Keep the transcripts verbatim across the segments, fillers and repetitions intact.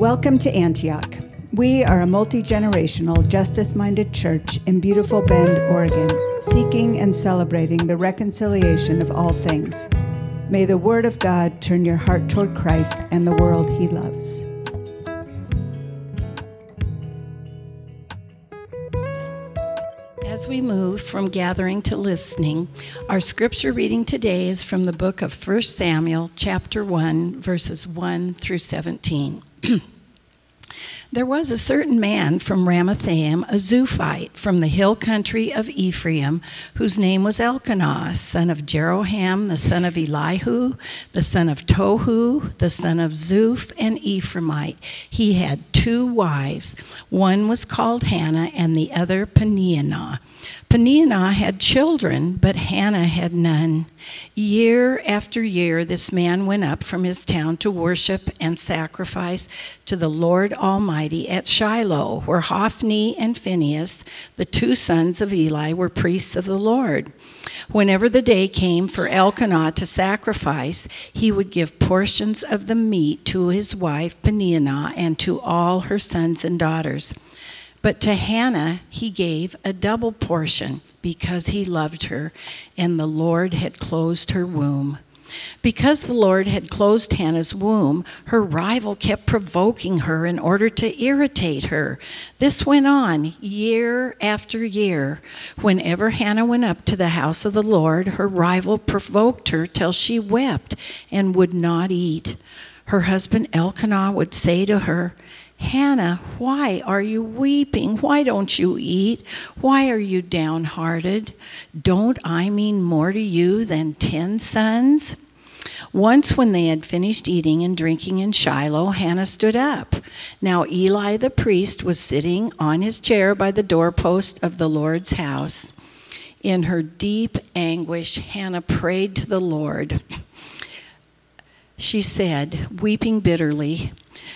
Welcome to Antioch. We are a multi-generational, justice-minded church in beautiful Bend, Oregon, seeking and celebrating the reconciliation of all things. May the Word of God turn your heart toward Christ and the world He loves. As we move from gathering to listening, our scripture reading today is from the book of First Samuel, chapter one, verses one through seventeen. There was a certain man from Ramathaim, a Zophite, from the hill country of Ephraim, whose name was Elkanah, son of Jeroham, the son of Elihu, the son of Tohu, the son of Zuph, an Ephraimite. He had two wives. One was called Hannah, and the other Peninnah. Peninnah had children, but Hannah had none. Year after year, this man went up from his town to worship and sacrifice to the Lord Almighty at Shiloh, where Hophni and Phinehas, the two sons of Eli, were priests of the Lord. Whenever the day came for Elkanah to sacrifice, he would give portions of the meat to his wife Peninnah and to all her sons and daughters. But to Hannah he gave a double portion because he loved her, and the Lord had closed her womb. Because the Lord had closed Hannah's womb, her rival kept provoking her in order to irritate her. This went on year after year. Whenever Hannah went up to the house of the Lord, her rival provoked her till she wept and would not eat. Her husband Elkanah would say to her, "Hannah, why are you weeping? Why don't you eat? Why are you downhearted? Don't I mean more to you than ten sons?" Once when they had finished eating and drinking in Shiloh, Hannah stood up. Now Eli the priest was sitting on his chair by the doorpost of the Lord's house. In her deep anguish, Hannah prayed to the Lord. She said, weeping bitterly,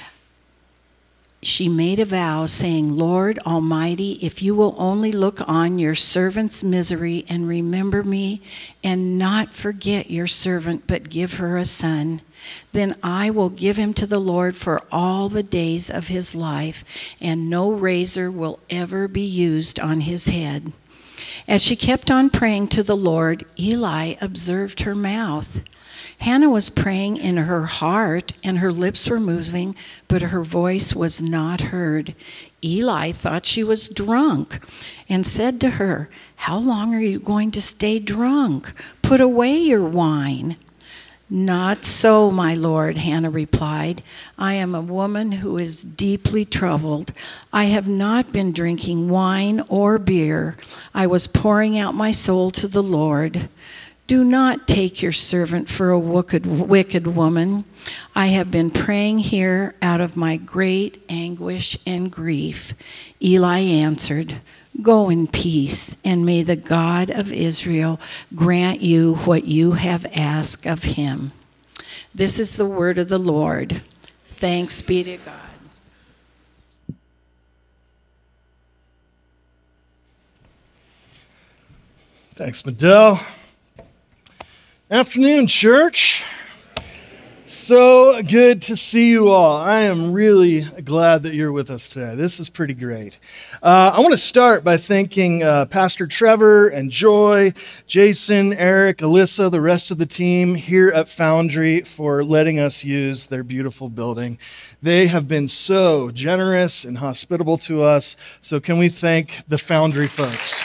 she made a vow saying, "Lord Almighty, if you will only look on your servant's misery and remember me and not forget your servant, but give her a son, then I will give him to the Lord for all the days of his life, and no razor will ever be used on his head." As she kept on praying to the Lord, Eli observed her mouth. Hannah was praying in her heart, and her lips were moving, but her voice was not heard. Eli thought she was drunk and said to her, "How long are you going to stay drunk? Put away your wine." "Not so, my lord," Hannah replied. "I am a woman who is deeply troubled. I have not been drinking wine or beer. I was pouring out my soul to the Lord. Do not take your servant for a wicked, wicked woman. I have been praying here out of my great anguish and grief." Eli answered, "Go in peace, and may the God of Israel grant you what you have asked of him." This is the word of the Lord. Thanks be to God. Thanks, Medell. Afternoon, church. So good to see you all. I am really glad that you're with us today. This is pretty great. Uh, I want to start by thanking uh, Pastor Trevor and Joy, Jason, Eric, Alyssa, the rest of the team here at Foundry for letting us use their beautiful building. They have been so generous and hospitable to us. So can we thank the Foundry folks?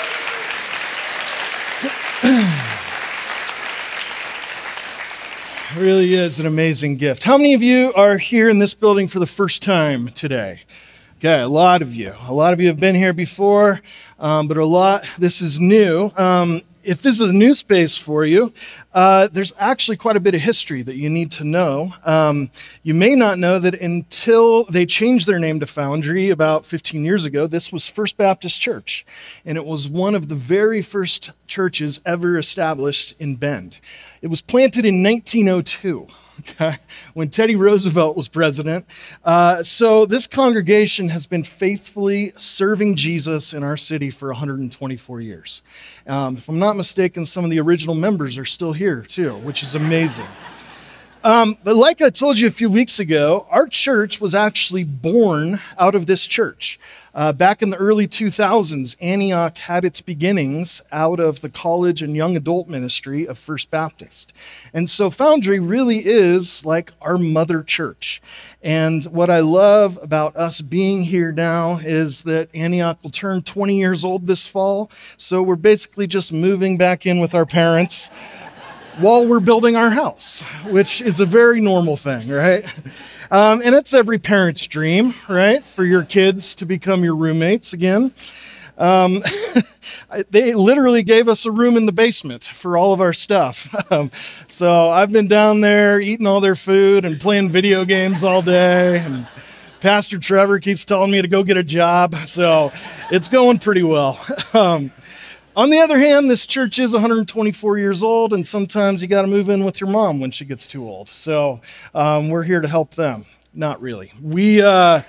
It really is an amazing gift. How many of you are here in this building for the first time today? Okay, a lot of you. A lot of you have been here before, um, but a lot, this is new. Um, if this is a new space for you, uh, there's actually quite a bit of history that you need to know. Um, you may not know that until they changed their name to Foundry about fifteen years ago, this was First Baptist Church, and it was one of the very first churches ever established in Bend. It was planted in nineteen oh two. Okay, when Teddy Roosevelt was president. Uh, so this congregation has been faithfully serving Jesus in our city for one hundred twenty-four years. Um, if I'm not mistaken, some of the original members are still here too, which is amazing. Um, but like I told you a few weeks ago, our church was actually born out of this church. Uh, back in the early two thousands, Antioch had its beginnings out of the college and young adult ministry of First Baptist. And so Foundry really is like our mother church. And what I love about us being here now is that Antioch will turn twenty years old this fall. So we're basically just moving back in with our parents while we're building our house, which is a very normal thing, right? Um, and it's every parent's dream, right? For your kids to become your roommates again. Um, they literally gave us a room in the basement for all of our stuff. Um, so I've been down there eating all their food and playing video games all day. And Pastor Trevor keeps telling me to go get a job. So it's going pretty well. Um, On the other hand, this church is one hundred twenty-four years old, and sometimes you got to move in with your mom when she gets too old. So um, we're here to help them. Not really. We uh,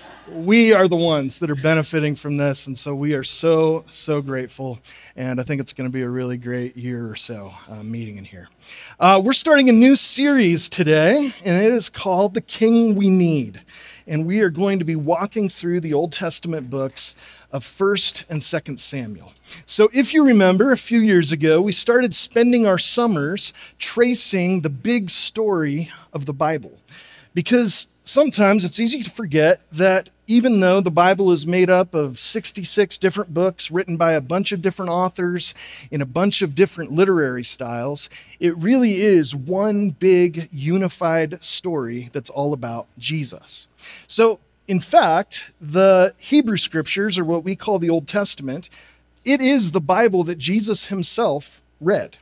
we are the ones that are benefiting from this, and so we are so, so grateful. And I think it's going to be a really great year or so uh, meeting in here. Uh, we're starting a new series today, and it is called The King We Need. And we are going to be walking through the Old Testament books of First and Second Samuel. So if you remember, a few years ago, we started spending our summers tracing the big story of the Bible. Because sometimes it's easy to forget that even though the Bible is made up of sixty-six different books written by a bunch of different authors in a bunch of different literary styles, it really is one big unified story that's all about Jesus. So in fact, the Hebrew Scriptures, or what we call the Old Testament, it is the Bible that Jesus himself read.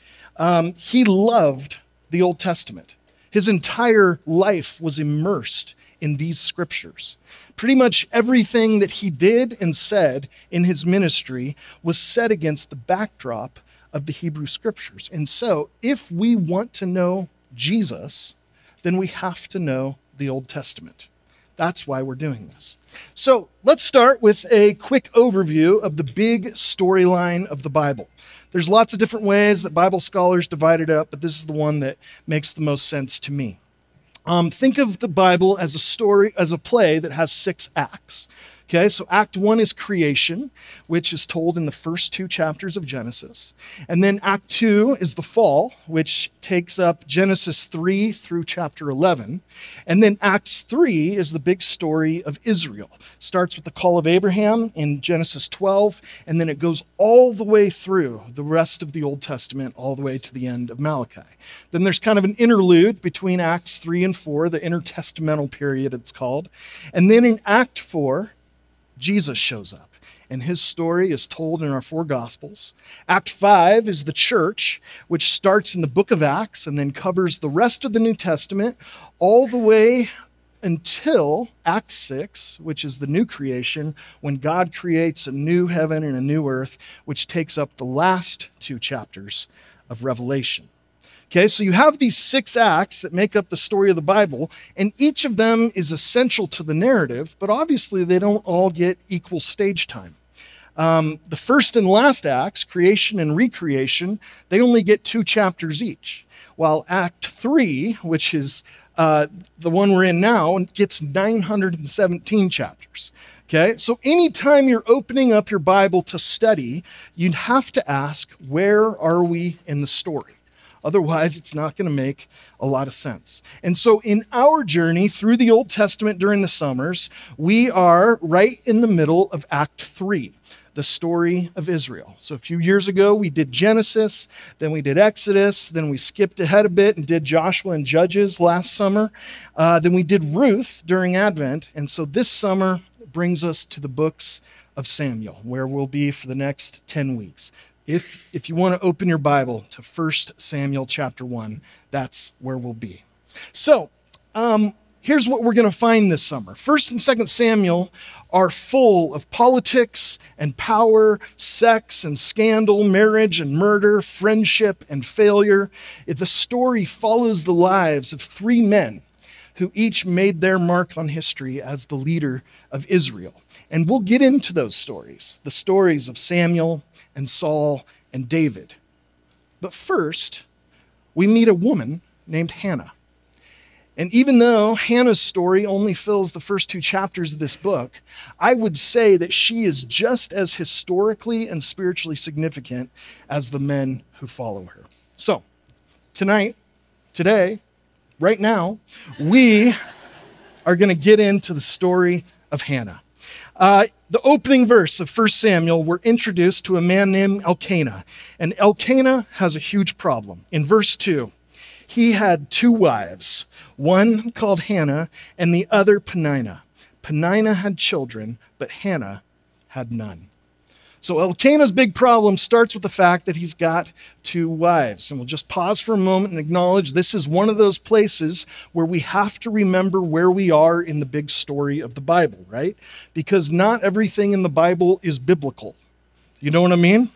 Um, he loved the Old Testament. His entire life was immersed in these scriptures. Pretty much everything that he did and said in his ministry was set against the backdrop of the Hebrew Scriptures. And so, if we want to know Jesus, then we have to know the Old Testament. That's why we're doing this. So let's start with a quick overview of the big storyline of the Bible. There's lots of different ways that Bible scholars divide it up, but this is the one that makes the most sense to me. Um, think of the Bible as a story, as a play that has six acts. Okay, so Act One is creation, which is told in the first two chapters of Genesis. And then Act Two is the fall, which takes up Genesis three through chapter eleven. And then Acts Three is the big story of Israel. Starts with the call of Abraham in Genesis twelve, and then it goes all the way through the rest of the Old Testament, all the way to the end of Malachi. Then there's kind of an interlude between Acts Three and Four, the intertestamental period it's called. And then in Act Four, Jesus shows up, and his story is told in our four Gospels. Act five is the church, which starts in the book of Acts and then covers the rest of the New Testament all the way until Act six, which is the new creation, when God creates a new heaven and a new earth, which takes up the last two chapters of Revelation. Okay, so you have these six acts that make up the story of the Bible, and each of them is essential to the narrative, but obviously they don't all get equal stage time. Um, the first and last acts, creation and recreation, they only get two chapters each, while Act Three, which is uh, the one we're in now, gets nine hundred seventeen chapters. Okay, so anytime you're opening up your Bible to study, you'd have to ask, where are we in the story? Otherwise, it's not going to make a lot of sense. And so in our journey through the Old Testament during the summers, we are right in the middle of Act Three, the story of Israel. So a few years ago, we did Genesis, then we did Exodus, then we skipped ahead a bit and did Joshua and Judges last summer. Uh, then we did Ruth during Advent. And so this summer brings us to the books of Samuel, where we'll be for the next ten weeks. If, if you want to open your Bible to First Samuel chapter one, that's where we'll be. So um, here's what we're going to find this summer. First and Second Samuel are full of politics and power, sex and scandal, marriage and murder, friendship and failure. The story follows the lives of three men who each made their mark on history as the leader of Israel. And we'll get into those stories, the stories of Samuel and Saul and David. But first, we meet a woman named Hannah. And even though Hannah's story only fills the first two chapters of this book, I would say that she is just as historically and spiritually significant as the men who follow her. So, tonight, today, right now, we are going to get into the story of Hannah. Uh, the opening verse of First Samuel, we're introduced to a man named Elkanah. And Elkanah has a huge problem. In verse two, he had two wives, one called Hannah and the other Peninnah. Peninnah had children, but Hannah had none. So Elkanah's big problem starts with the fact that he's got two wives. And we'll just pause for a moment and acknowledge this is one of those places where we have to remember where we are in the big story of the Bible, right? Because not everything in the Bible is biblical. You know what I mean?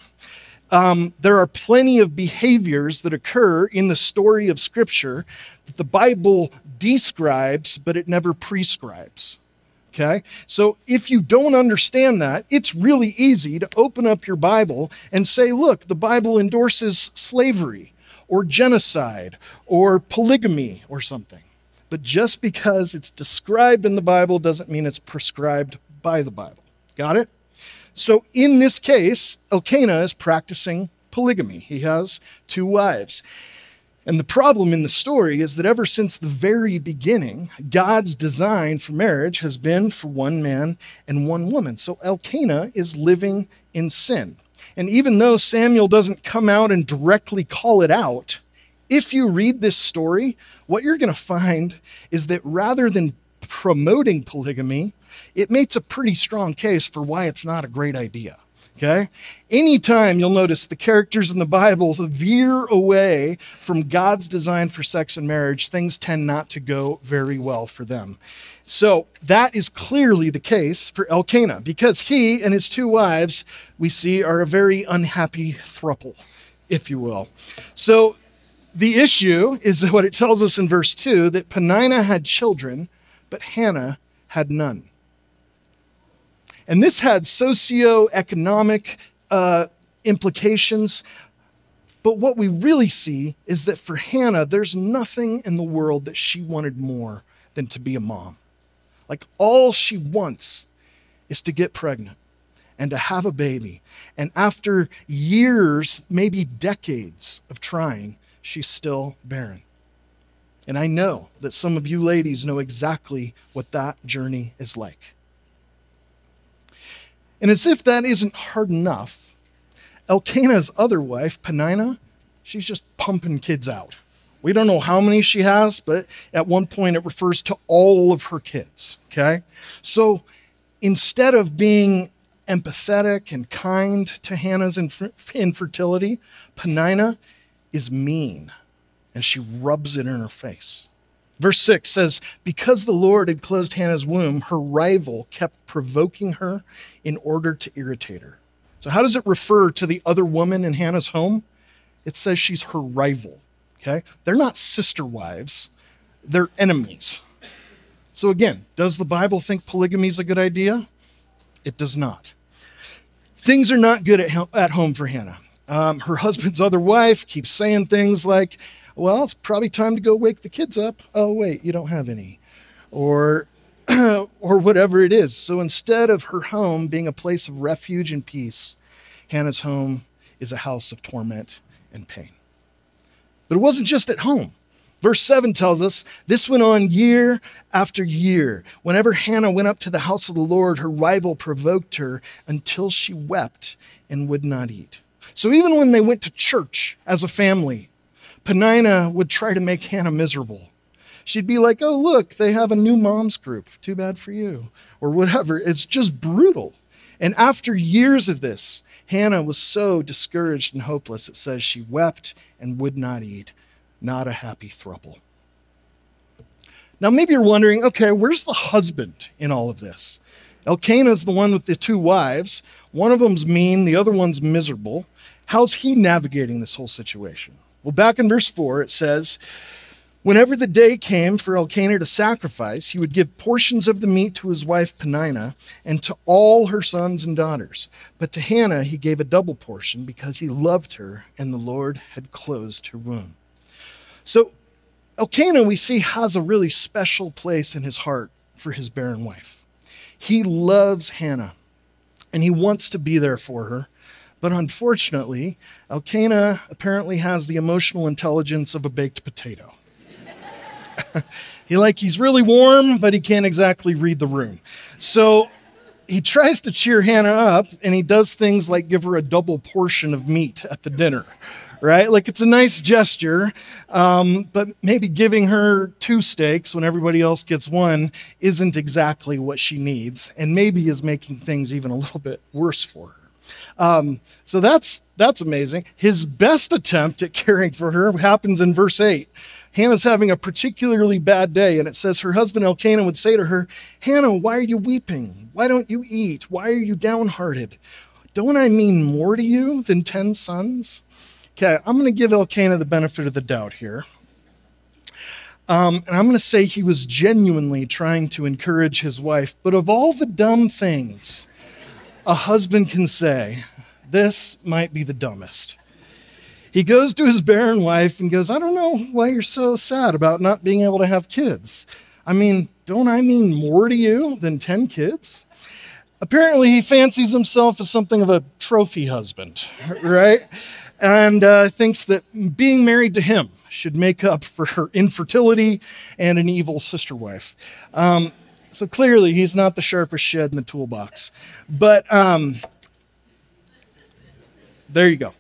Um, there are plenty of behaviors that occur in the story of Scripture that the Bible describes, but it never prescribes. Okay? So if you don't understand that, it's really easy to open up your Bible and say, look, the Bible endorses slavery or genocide or polygamy or something. But just because it's described in the Bible doesn't mean it's prescribed by the Bible. Got it? So in this case, Elkanah is practicing polygamy. He has two wives. And the problem in the story is that ever since the very beginning, God's design for marriage has been for one man and one woman. So Elkanah is living in sin. And even though Samuel doesn't come out and directly call it out, if you read this story, what you're going to find is that rather than promoting polygamy, it makes a pretty strong case for why it's not a great idea. Okay? Anytime you'll notice the characters in the Bible veer away from God's design for sex and marriage, things tend not to go very well for them. So that is clearly the case for Elkanah, because he and his two wives, we see, are a very unhappy throuple, if you will. So the issue is what it tells us in verse two, that Peninnah had children, but Hannah had none. And this had socioeconomic uh, implications. But what we really see is that for Hannah, there's nothing in the world that she wanted more than to be a mom. Like all she wants is to get pregnant and to have a baby. And after years, maybe decades of trying, she's still barren. And I know that some of you ladies know exactly what that journey is like. And as if that isn't hard enough, Elkanah's other wife, Peninnah, she's just pumping kids out. We don't know how many she has, but at one point it refers to all of her kids, okay? So instead of being empathetic and kind to Hannah's infer- infertility, Peninnah is mean, and she rubs it in her face. Verse six says, because the Lord had closed Hannah's womb, her rival kept provoking her in order to irritate her. So how does it refer to the other woman in Hannah's home? It says she's her rival, okay? They're not sister wives, they're enemies. So again, does the Bible think polygamy is a good idea? It does not. Things are not good at, at home for Hannah. Um, her husband's other wife keeps saying things like, well, it's probably time to go wake the kids up. Oh, wait, you don't have any. Or, or whatever it is. So instead of her home being a place of refuge and peace, Hannah's home is a house of torment and pain. But it wasn't just at home. Verse seven tells us this went on year after year. Whenever Hannah went up to the house of the Lord, her rival provoked her until she wept and would not eat. So even when they went to church as a family, Peninnah would try to make Hannah miserable. She'd be like, oh, look, they have a new mom's group. Too bad for you. Or whatever. It's just brutal. And after years of this, Hannah was so discouraged and hopeless, it says she wept and would not eat. Not a happy throuple. Now, maybe you're wondering, okay, where's the husband in all of this? Elkanah's the one with the two wives. One of them's mean, the other one's miserable. How's he navigating this whole situation? Well, back in verse four, it says, whenever the day came for Elkanah to sacrifice, he would give portions of the meat to his wife Peninnah and to all her sons and daughters. But to Hannah he gave a double portion because he loved her and the Lord had closed her womb. So Elkanah, we see, has a really special place in his heart for his barren wife. He loves Hannah, and he wants to be there for her. But unfortunately, Elkanah apparently has the emotional intelligence of a baked potato. he like he's really warm, but he can't exactly read the room. So he tries to cheer Hannah up, and he does things like give her a double portion of meat at the dinner, right? Like, it's a nice gesture, um, but maybe giving her two steaks when everybody else gets one isn't exactly what she needs, and maybe is making things even a little bit worse for her. Um, so that's that's amazing. His best attempt at caring for her happens in verse eight. Hannah's having a particularly bad day, and it says her husband Elkanah would say to her, "Hannah, why are you weeping? Why don't you eat? Why are you downhearted? Don't I mean more to you than ten sons?" Okay, I'm going to give Elkanah the benefit of the doubt here. Um, and I'm going to say he was genuinely trying to encourage his wife. But of all the dumb things a husband can say, this might be the dumbest. He goes to his barren wife and goes, "I don't know why you're so sad about not being able to have kids. I mean, don't I mean more to you than ten kids?" Apparently, he fancies himself as something of a trophy husband, right? And uh, thinks that being married to him should make up for her infertility and an evil sister wife. Um, so clearly, he's not the sharpest shed in the toolbox. But um, there you go.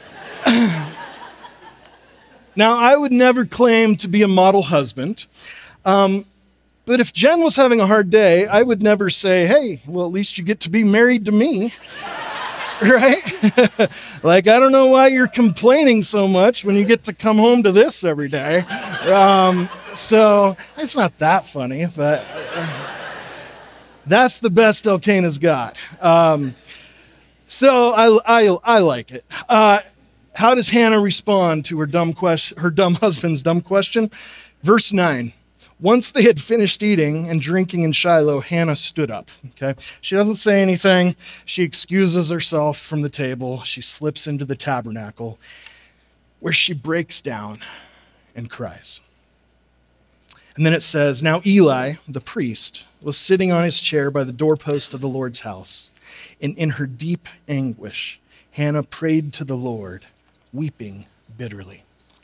Now, I would never claim to be a model husband, um, but if Jen was having a hard day, I would never say, "Hey, well, at least you get to be married to me." Right? Like, I don't know why you're complaining so much when you get to come home to this every day. Um, so it's not that funny, but uh, that's the best Elkanah's got. Um, so I, I, I like it. Uh, how does Hannah respond to her dumb question, her dumb husband's dumb question? Verse nine. Once they had finished eating and drinking in Shiloh, Hannah stood up. Okay, she doesn't say anything. She excuses herself from the table. She slips into the tabernacle, where she breaks down and cries. And then it says, "Now Eli, the priest, was sitting on his chair by the doorpost of the Lord's house. And in her deep anguish, Hannah prayed to the Lord, weeping bitterly."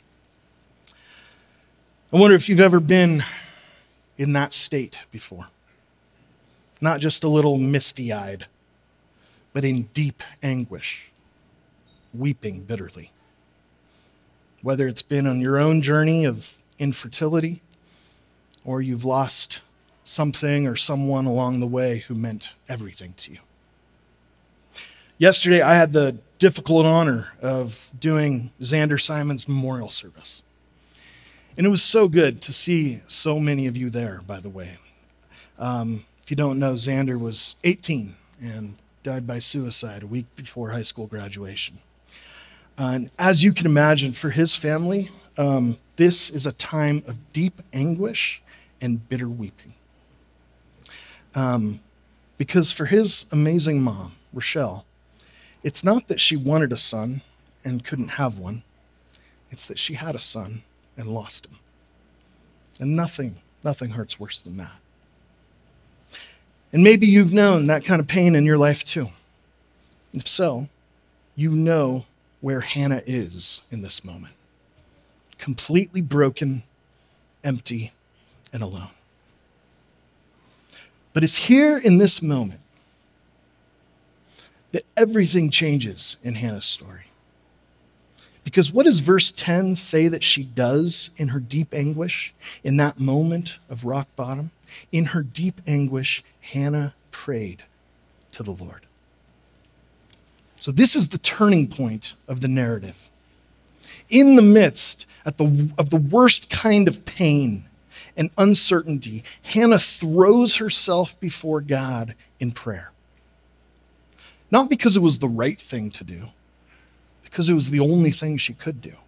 I wonder if you've ever been in that state before. Not just a little misty-eyed, but in deep anguish, weeping bitterly. Whether it's been on your own journey of infertility, or you've lost something or someone along the way who meant everything to you. Yesterday, I had the difficult honor of doing Xander Simon's memorial service. And it was so good to see so many of you there, by the way. Um, if you don't know, Xander was eighteen and died by suicide a week before high school graduation. Uh, and as you can imagine, for his family, um, this is a time of deep anguish and bitter weeping. Um, because for his amazing mom, Rochelle, it's not that she wanted a son and couldn't have one. It's that she had a son and lost him. And nothing, nothing hurts worse than that. And maybe you've known that kind of pain in your life too. If so, you know where Hannah is in this moment. Completely broken, empty, and alone. But it's here in this moment that everything changes in Hannah's story. Because what does verse ten say that she does in her deep anguish, in that moment of rock bottom? In her deep anguish, Hannah prayed to the Lord. So this is the turning point of the narrative. In the midst at the, of the worst kind of pain and uncertainty, Hannah throws herself before God in prayer. Not because it was the right thing to do, because it was the only thing she could do.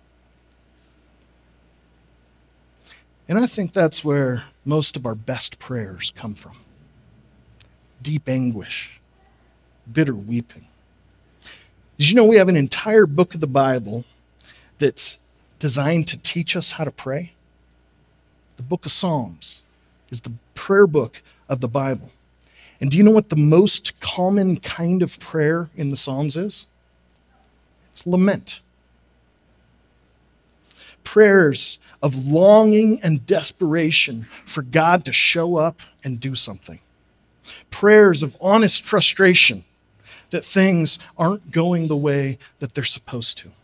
And I think that's where most of our best prayers come from. Deep anguish, bitter weeping. Did you know we have an entire book of the Bible that's designed to teach us how to pray? the book of Psalms, is the prayer book of the Bible. And do you know what the most common kind of prayer in the Psalms is? It's lament. Prayers of longing and desperation for God to show up and do something. Prayers of honest frustration that things aren't going the way that they're supposed to.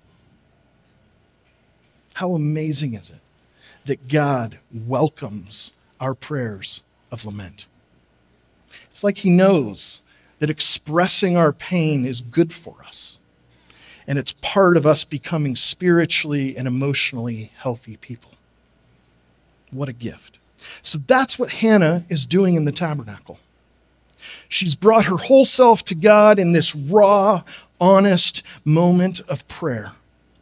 How amazing is it that God welcomes our prayers of lament? It's like he knows that expressing our pain is good for us, and it's part of us becoming spiritually and emotionally healthy people. What a gift. So that's what Hannah is doing in the tabernacle. She's brought her whole self to God in this raw, honest moment of prayer.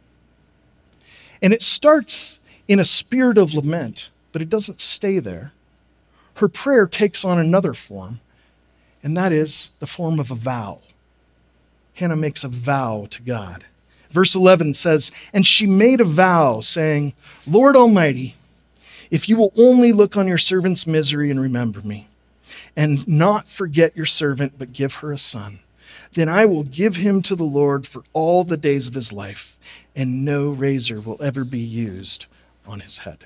And it starts in a spirit of lament, but it doesn't stay there. Her prayer takes on another form, and that is the form of a vow. Hannah makes a vow to God. Verse eleven says, "And she made a vow, saying, 'Lord Almighty, if you will only look on your servant's misery and remember me, and not forget your servant, but give her a son, then I will give him to the Lord for all the days of his life, and no razor will ever be used on his head.'"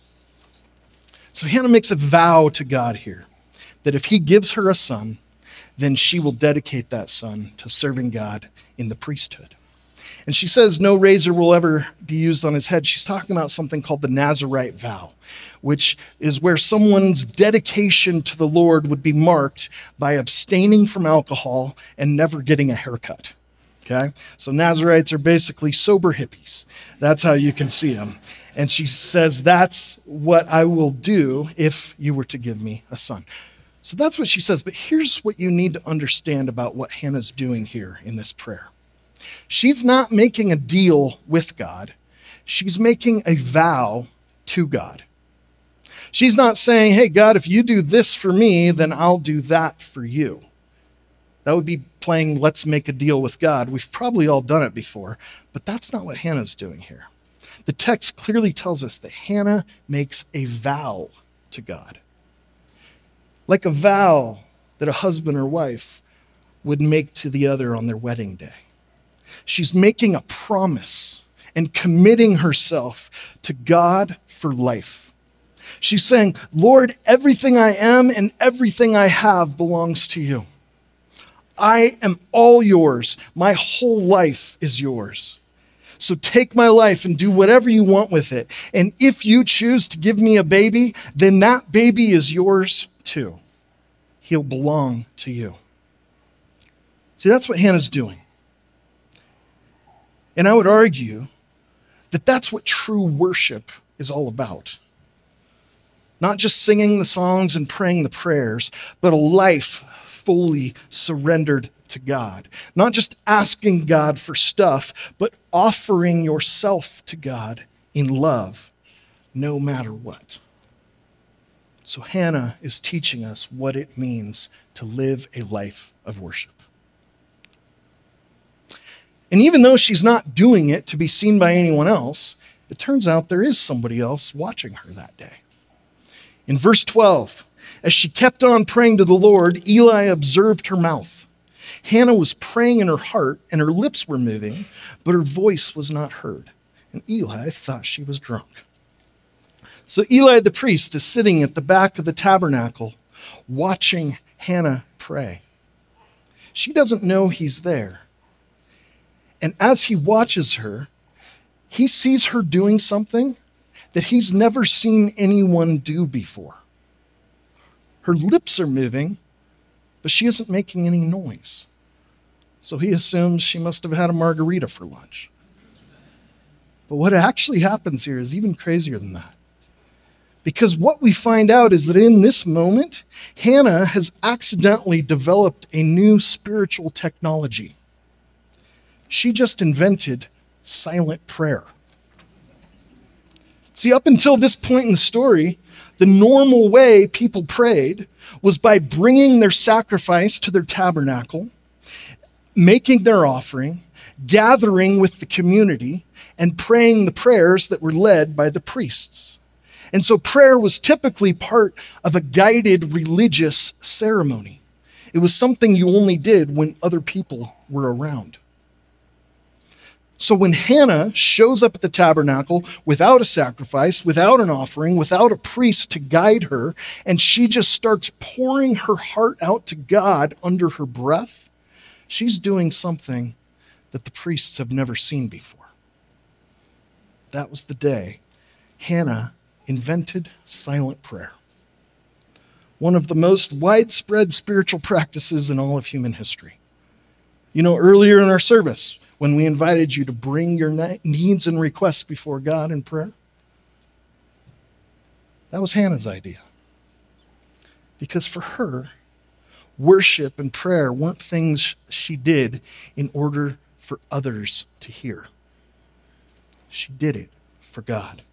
So Hannah makes a vow to God here that if he gives her a son, then she will dedicate that son to serving God in the priesthood. And she says no razor will ever be used on his head. She's talking about something called the Nazirite vow, which is where someone's dedication to the Lord would be marked by abstaining from alcohol and never getting a haircut. Okay? So Nazirites are basically sober hippies. That's how you can see them. And she says, that's what I will do if you were to give me a son. So that's what she says. But here's what you need to understand about what Hannah's doing here in this prayer. She's not making a deal with God. She's making a vow to God. She's not saying, hey, God, if you do this for me, then I'll do that for you. That would be playing let's make a deal with God. We've probably all done it before, but that's not what Hannah's doing here. The text clearly tells us that Hannah makes a vow to God. Like a vow that a husband or wife would make to the other on their wedding day. She's making a promise and committing herself to God for life. She's saying, Lord, everything I am and everything I have belongs to you. I am all yours. My whole life is yours. So take my life and do whatever you want with it. And if you choose to give me a baby, then that baby is yours too. He'll belong to you. See, that's what Hannah's doing. And I would argue that that's what true worship is all about. Not just singing the songs and praying the prayers, but a life fully surrendered to God. Not just asking God for stuff, but offering yourself to God in love, no matter what. So Hannah is teaching us what it means to live a life of worship. And even though she's not doing it to be seen by anyone else, it turns out there is somebody else watching her that day. In verse twelve, as she kept on praying to the Lord, Eli observed her mouth. Hannah was praying in her heart, and her lips were moving, but her voice was not heard. And Eli thought she was drunk. So Eli the priest is sitting at the back of the tabernacle, watching Hannah pray. She doesn't know he's there. And as he watches her, he sees her doing something that he's never seen anyone do before. Her lips are moving, but she isn't making any noise. So he assumes she must have had a margarita for lunch. But what actually happens here is even crazier than that. Because what we find out is that in this moment, Hannah has accidentally developed a new spiritual technology. She just invented silent prayer. See, up until this point in the story, the normal way people prayed was by bringing their sacrifice to their tabernacle, making their offering, gathering with the community, and praying the prayers that were led by the priests. And so prayer was typically part of a guided religious ceremony. It was something you only did when other people were around. So when Hannah shows up at the tabernacle without a sacrifice, without an offering, without a priest to guide her, and she just starts pouring her heart out to God under her breath, she's doing something that the priests have never seen before. That was the day Hannah invented silent prayer, one of the most widespread spiritual practices in all of human history. You know, earlier in our service, when we invited you to bring your needs and requests before God in prayer, that was Hannah's idea. Because for her, worship and prayer weren't things she did in order for others to hear. She did it for God.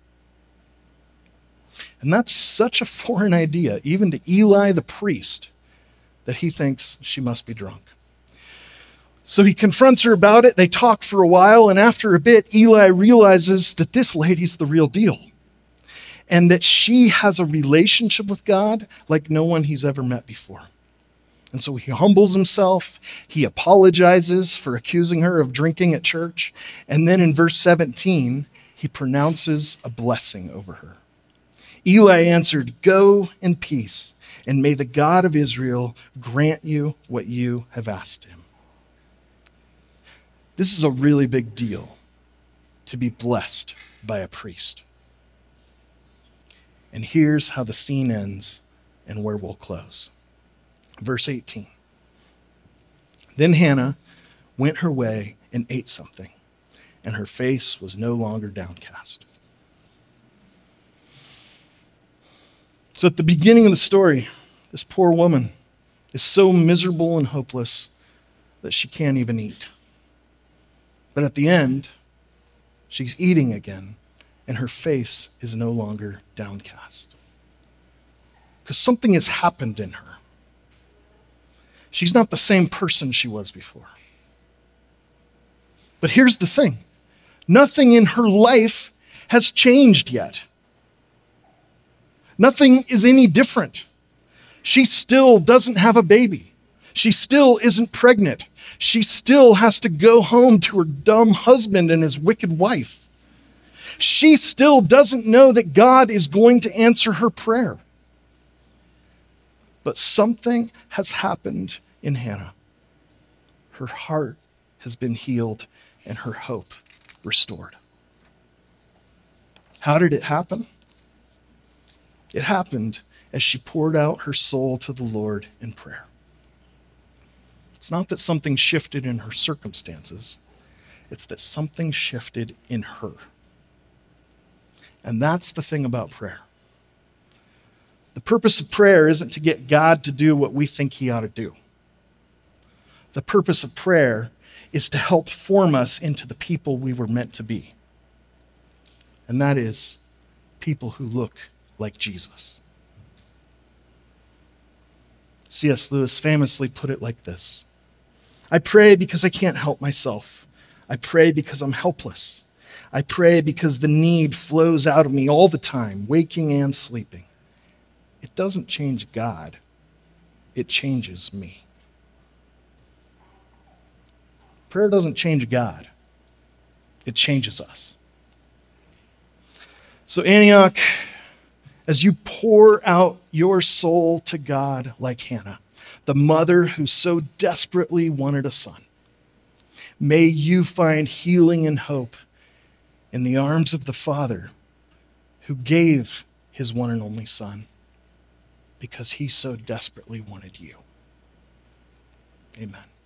And that's such a foreign idea, even to Eli the priest, that he thinks she must be drunk. So he confronts her about it. They talk for a while, and after a bit, Eli realizes that this lady's the real deal, and that she has a relationship with God like no one he's ever met before. And so he humbles himself. He apologizes for accusing her of drinking at church. And then in verse seventeen, he pronounces a blessing over her. Eli answered, "Go in peace, and may the God of Israel grant you what you have asked him." This is a really big deal, to be blessed by a priest. And here's how the scene ends and where we'll close. Verse eighteen. Then Hannah went her way and ate something, and her face was no longer downcast. So at the beginning of the story, this poor woman is so miserable and hopeless that she can't even eat. But at the end, she's eating again, and her face is no longer downcast. Because something has happened in her. She's not the same person she was before. But here's the thing. Nothing in her life has changed yet. Nothing is any different. She still doesn't have a baby. She still isn't pregnant. She still has to go home to her dumb husband and his wicked wife. She still doesn't know that God is going to answer her prayer. But something has happened in Hannah. Her heart has been healed and her hope restored. How did it happen? It happened as she poured out her soul to the Lord in prayer. It's not that something shifted in her circumstances. It's that something shifted in her. And that's the thing about prayer. The purpose of prayer isn't to get God to do what we think he ought to do. The purpose of prayer is to help form us into the people we were meant to be. And that is people who look like Jesus. C S Lewis famously put it like this: I pray because I can't help myself. I pray because I'm helpless. I pray because the need flows out of me all the time, waking and sleeping. It doesn't change God. It changes me. Prayer doesn't change God. It changes us. So Antioch, as you pour out your soul to God like Hannah, the mother who so desperately wanted a son, may you find healing and hope in the arms of the Father who gave his one and only Son because he so desperately wanted you. Amen.